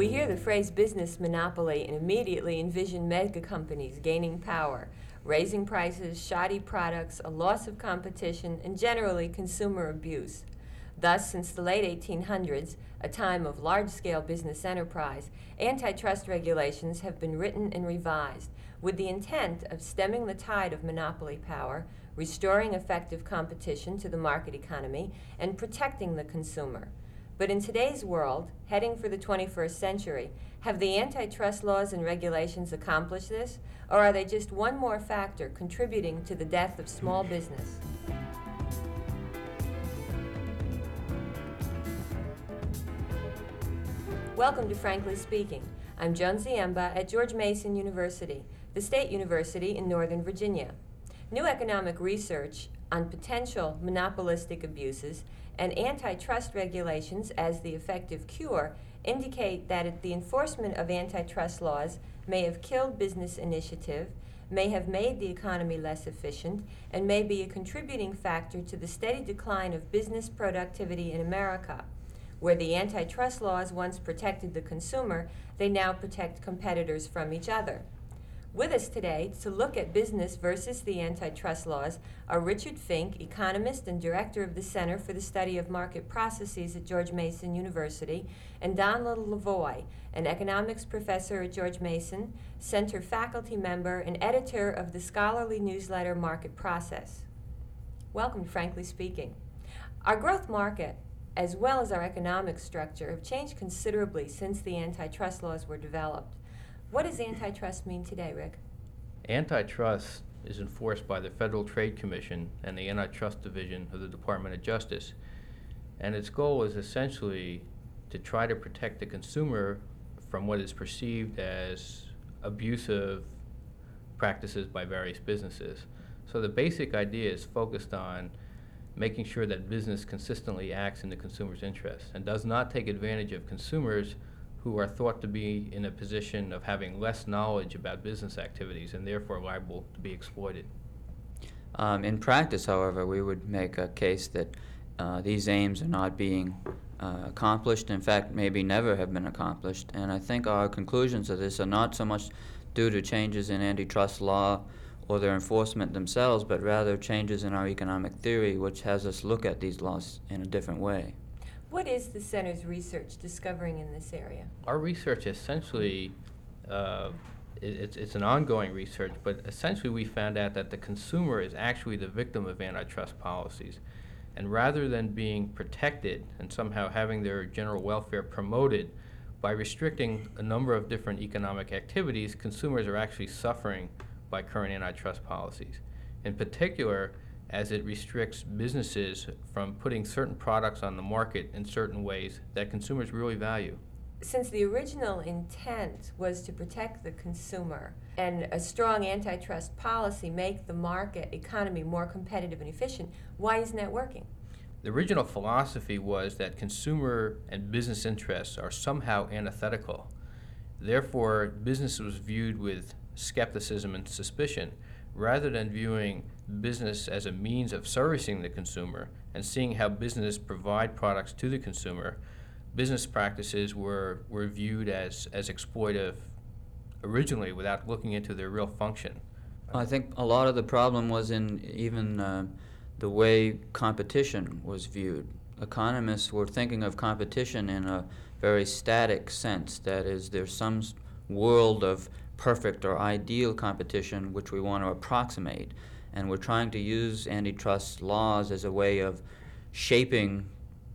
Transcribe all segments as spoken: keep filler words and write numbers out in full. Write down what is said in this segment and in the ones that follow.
We hear the phrase business monopoly and immediately envision mega companies gaining power, raising prices, shoddy products, a loss of competition, and generally consumer abuse. Thus, since the late eighteen hundreds, a time of large-scale business enterprise, antitrust regulations have been written and revised with the intent of stemming the tide of monopoly power, restoring effective competition to the market economy, and protecting the consumer. But in today's world, heading for the twenty-first century, have the antitrust laws and regulations accomplished this, or are they just one more factor contributing to the death of small business? Welcome to Frankly Speaking. I'm Joan Ziemba at George Mason University, the state university in Northern Virginia. New economic research on potential monopolistic abuses and antitrust regulations as the effective cure indicate that the enforcement of antitrust laws may have killed business initiative, may have made the economy less efficient, and may be a contributing factor to the steady decline of business productivity in America. Where the antitrust laws once protected the consumer, they now protect competitors from each other. With us today to look at business versus the antitrust laws are Richard Fink, economist and director of the Center for the Study of Market Processes at George Mason University, and Donald Lavoie, an economics professor at George Mason, Center faculty member, and editor of the scholarly newsletter Market Process. Welcome to Frankly Speaking. Our growth market, as well as our economic structure, have changed considerably since the antitrust laws were developed. What does antitrust mean today, Rick? Antitrust is enforced by the Federal Trade Commission and the Antitrust Division of the Department of Justice. And its goal is essentially to try to protect the consumer from what is perceived as abusive practices by various businesses. So the basic idea is focused on making sure that business consistently acts in the consumer's interest and does not take advantage of consumers who are thought to be in a position of having less knowledge about business activities and therefore liable to be exploited. Um, in practice, however, we would make a case that uh, these aims are not being uh, accomplished, in fact, maybe never have been accomplished. And I think our conclusions of this are not so much due to changes in antitrust law or their enforcement themselves, but rather changes in our economic theory, which has us look at these laws in a different way. What is the Center's research discovering in this area? Our research essentially, uh, it, it's, it's an ongoing research, but essentially we found out that the consumer is actually the victim of antitrust policies. And rather than being protected and somehow having their general welfare promoted by restricting a number of different economic activities, consumers are actually suffering by current antitrust policies. In particular, as it restricts businesses from putting certain products on the market in certain ways that consumers really value. Since the original intent was to protect the consumer and a strong antitrust policy make the market economy more competitive and efficient, why isn't that working? The original philosophy was that consumer and business interests are somehow antithetical. Therefore, business was viewed with skepticism and suspicion, rather than viewing business as a means of servicing the consumer and seeing how business provide products to the consumer. Business practices were, were viewed as, as exploitive originally without looking into their real function. I think a lot of the problem was in even uh, the way competition was viewed. Economists were thinking of competition in a very static sense. That is, there's some world of perfect or ideal competition which we want to approximate, and we're trying to use antitrust laws as a way of shaping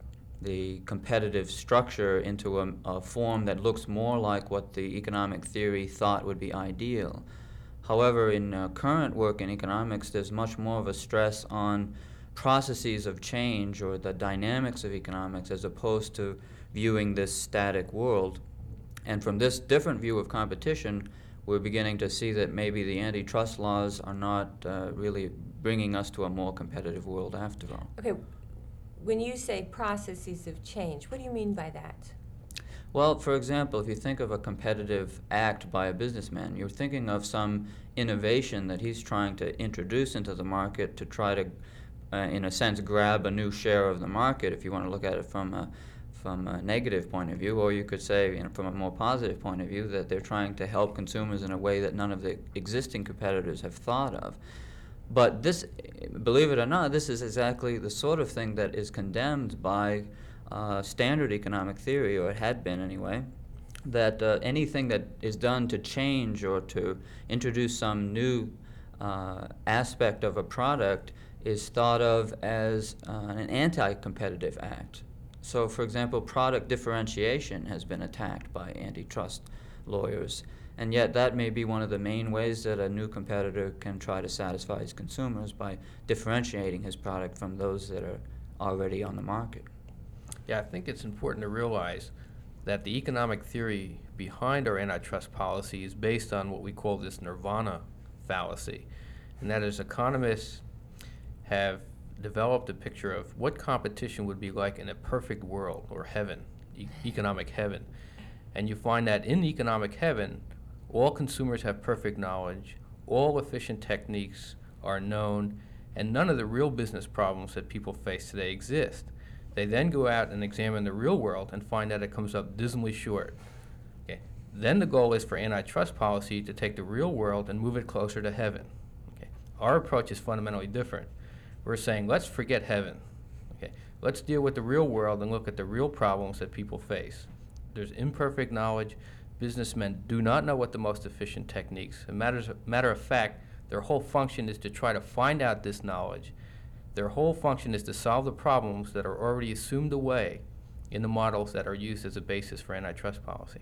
the competitive structure into a, a form that looks more like what the economic theory thought would be ideal. However, in uh, current work in economics, there's much more of a stress on processes of change or the dynamics of economics as opposed to viewing this static world. And from this different view of competition, we're beginning to see that maybe the antitrust laws are not uh, really bringing us to a more competitive world after all. Okay, when you say processes of change, what do you mean by that? Well, for example, if you think of a competitive act by a businessman, you're thinking of some innovation that he's trying to introduce into the market to try to, uh, in a sense, grab a new share of the market, if you want to look at it from a from a negative point of view, or you could say, you know, from a more positive point of view, that they're trying to help consumers in a way that none of the existing competitors have thought of. But this, believe it or not, this is exactly the sort of thing that is condemned by uh, standard economic theory, or it had been anyway, that uh, anything that is done to change or to introduce some new uh, aspect of a product is thought of as uh, an anti-competitive act. So, for example, product differentiation has been attacked by antitrust lawyers, and yet that may be one of the main ways that a new competitor can try to satisfy his consumers, by differentiating his product from those that are already on the market. Yeah, I think it's important to realize that the economic theory behind our antitrust policy is based on what we call this nirvana fallacy, and that is economists have developed a picture of what competition would be like in a perfect world, or heaven, e- economic heaven. And you find that in economic heaven, all consumers have perfect knowledge, all efficient techniques are known, and none of the real business problems that people face today exist. They then go out and examine the real world and find that it comes up dismally short. Okay. Then the goal is for antitrust policy to take the real world and move it closer to heaven. Okay. Our approach is fundamentally different. We're saying, let's forget heaven. Okay. Let's deal with the real world and look at the real problems that people face. There's imperfect knowledge. Businessmen do not know what the most efficient techniques. As a matter of, matter of fact, their whole function is to try to find out this knowledge. Their whole function is to solve the problems that are already assumed away in the models that are used as a basis for antitrust policy.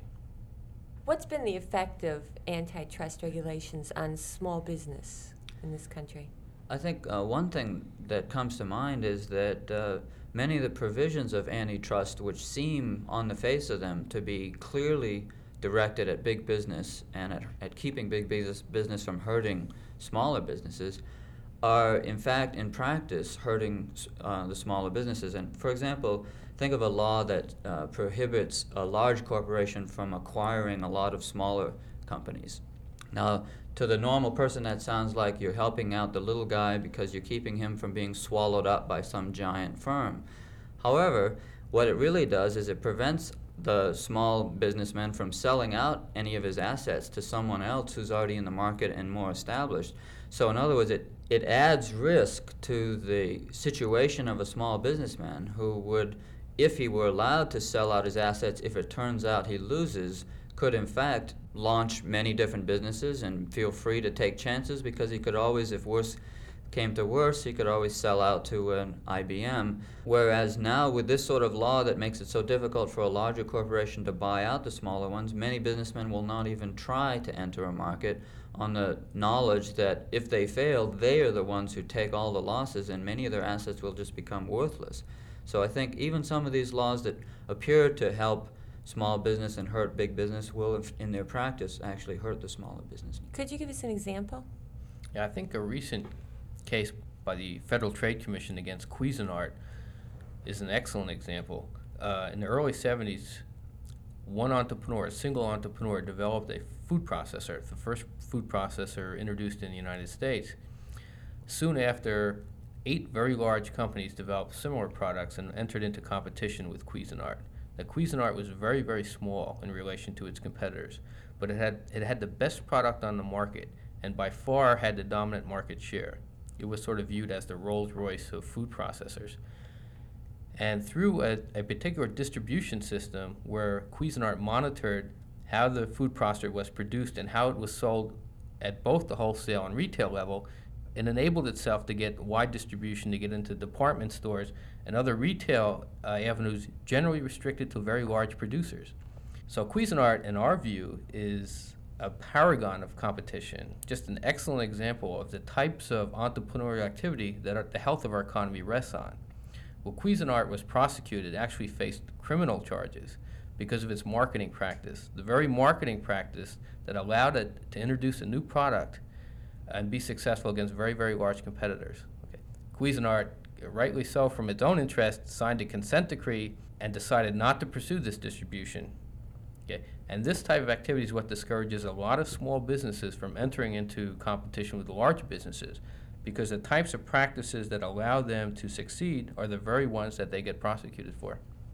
What's been the effect of antitrust regulations on small business in this country? I think uh, one thing that comes to mind is that uh, many of the provisions of antitrust, which seem on the face of them to be clearly directed at big business and at, at keeping big business, business from hurting smaller businesses, are in fact in practice hurting uh, the smaller businesses. And for example, think of a law that uh, prohibits a large corporation from acquiring a lot of smaller companies. Now, to the normal person, that sounds like you're helping out the little guy because you're keeping him from being swallowed up by some giant firm. However, what it really does is it prevents the small businessman from selling out any of his assets to someone else who's already in the market and more established. So in other words, it, it adds risk to the situation of a small businessman who would, if he were allowed to sell out his assets, if it turns out he loses, could in fact launch many different businesses and feel free to take chances, because he could always, if worse came to worse, he could always sell out to an I B M. Whereas now, with this sort of law that makes it so difficult for a larger corporation to buy out the smaller ones, many businessmen will not even try to enter a market on the knowledge that if they fail, they are the ones who take all the losses, and many of their assets will just become worthless. So I think even some of these laws that appear to help small business and hurt big business will, in their practice, actually hurt the smaller business. Could you give us an example? Yeah, I think a recent case by the Federal Trade Commission against Cuisinart is an excellent example. Uh, in the early seventies, one entrepreneur, a single entrepreneur, developed a food processor, the first food processor introduced in the United States. Soon after, eight very large companies developed similar products and entered into competition with Cuisinart. Now, Cuisinart was very, very small in relation to its competitors, but it had, it had the best product on the market and by far had the dominant market share. It was sort of viewed as the Rolls-Royce of food processors. And through a, a particular distribution system where Cuisinart monitored how the food processor was produced and how it was sold at both the wholesale and retail level, it enabled itself to get wide distribution, to get into department stores and other retail uh, avenues generally restricted to very large producers. So Cuisinart, in our view, is a paragon of competition, just an excellent example of the types of entrepreneurial activity that are, the health of our economy rests on. Well, Cuisinart was prosecuted, actually faced criminal charges because of its marketing practice, the very marketing practice that allowed it to introduce a new product and be successful against very, very large competitors. Okay. Cuisinart, rightly so from its own interest, signed a consent decree and decided not to pursue this distribution. Okay. And this type of activity is what discourages a lot of small businesses from entering into competition with the large businesses, because the types of practices that allow them to succeed are the very ones that they get prosecuted for.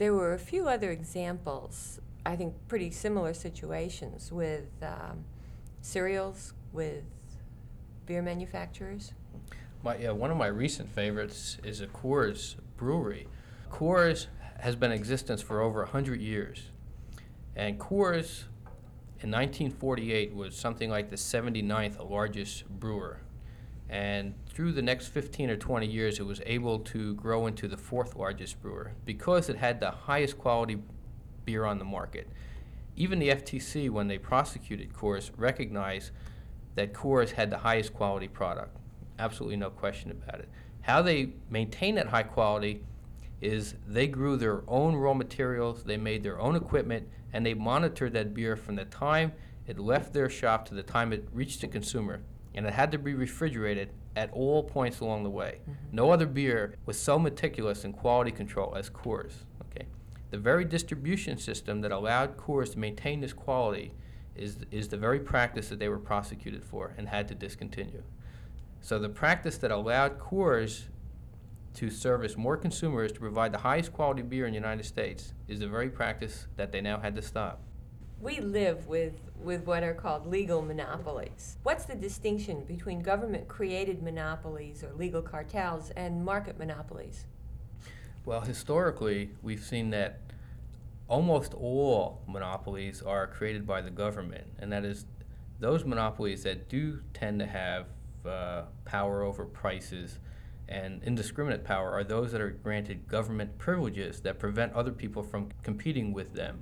There were a few other examples, I think pretty similar situations with um, cereals, with beer manufacturers. My, yeah, one of my recent favorites is a Coors brewery. Coors has been in existence for over one hundred years. And Coors, in nineteen forty-eight, was something like the seventy-ninth largest brewer. And through the next fifteen or twenty years, it was able to grow into the fourth largest brewer because it had the highest quality beer on the market. Even the F T C, when they prosecuted Coors, recognized that Coors had the highest quality product. Absolutely no question about it. How they maintain that high quality is they grew their own raw materials, they made their own equipment, and they monitored that beer from the time it left their shop to the time it reached the consumer. And it had to be refrigerated at all points along the way. Mm-hmm. No other beer was so meticulous in quality control as Coors. Okay, the very distribution system that allowed Coors to maintain this quality is is the very practice that they were prosecuted for and had to discontinue. So the practice that allowed Coors to service more consumers to provide the highest quality beer in the United States is the very practice that they now had to stop. We live with, with what are called legal monopolies. What's the distinction between government-created monopolies or legal cartels and market monopolies? Well, historically, we've seen that almost all monopolies are created by the government, and that is those monopolies that do tend to have uh, power over prices and indiscriminate power are those that are granted government privileges that prevent other people from competing with them.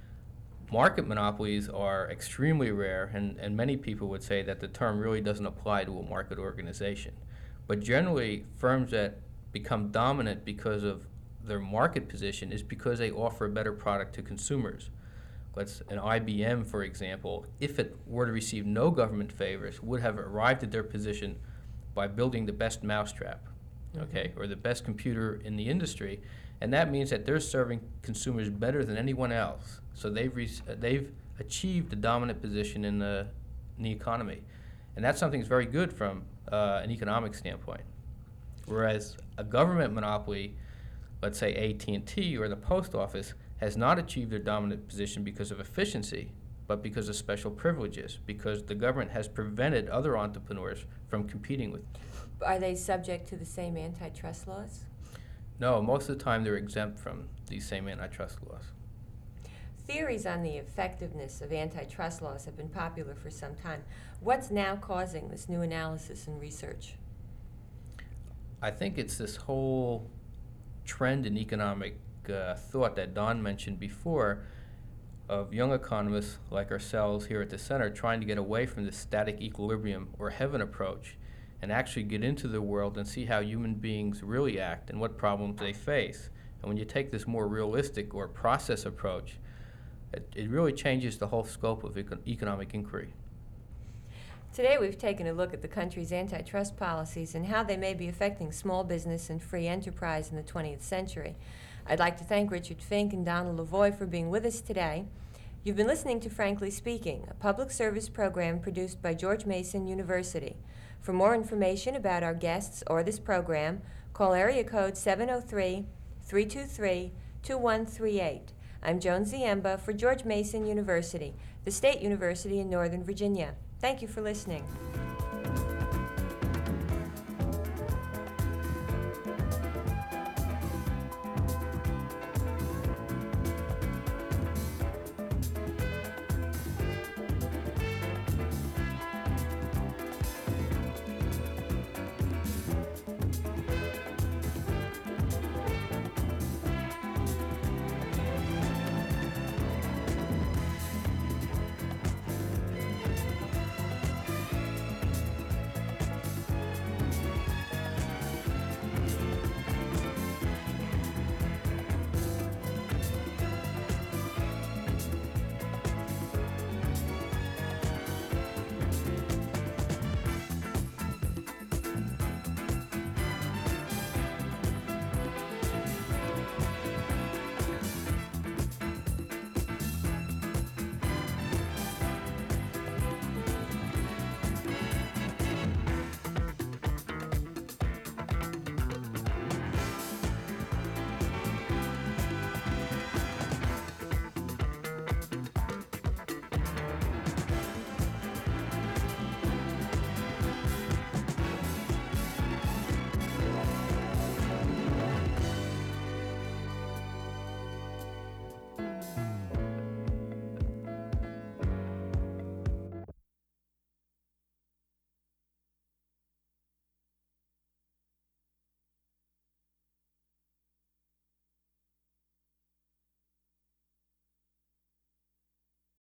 Market monopolies are extremely rare, and, and many people would say that the term really doesn't apply to a market organization. But generally, firms that become dominant because of their market position is because they offer a better product to consumers. Let's, an I B M, for example, if it were to receive no government favors, would have arrived at their position by building the best mousetrap, okay, or the best computer in the industry, and that means that they're serving consumers better than anyone else. So they've re- they've achieved a dominant position in the in the economy, and that's something that's very good from uh, an economic standpoint. Whereas a government monopoly, let's say A T and T or the post office, has not achieved their dominant position because of efficiency, but because of special privileges, because the government has prevented other entrepreneurs from competing with. Are they subject to the same antitrust laws? No, most of the time they're exempt from these same antitrust laws. Theories on the effectiveness of antitrust laws have been popular for some time. What's now causing this new analysis and research? I think it's this whole trend in economic uh, thought that Don mentioned before, of young economists like ourselves here at the center trying to get away from the static equilibrium or heaven approach and actually get into the world and see how human beings really act and what problems they face. And when you take this more realistic or process approach, it, it really changes the whole scope of econ- economic inquiry. Today we've taken a look at the country's antitrust policies and how they may be affecting small business and free enterprise in the twentieth century. I'd like to thank Richard Fink and Donald Lavoie for being with us today. You've been listening to Frankly Speaking, a public service program produced by George Mason University. For more information about our guests or this program, call area code seven oh three, three two three, two one three eight. I'm Joan Ziemba for George Mason University, the state university in Northern Virginia. Thank you for listening.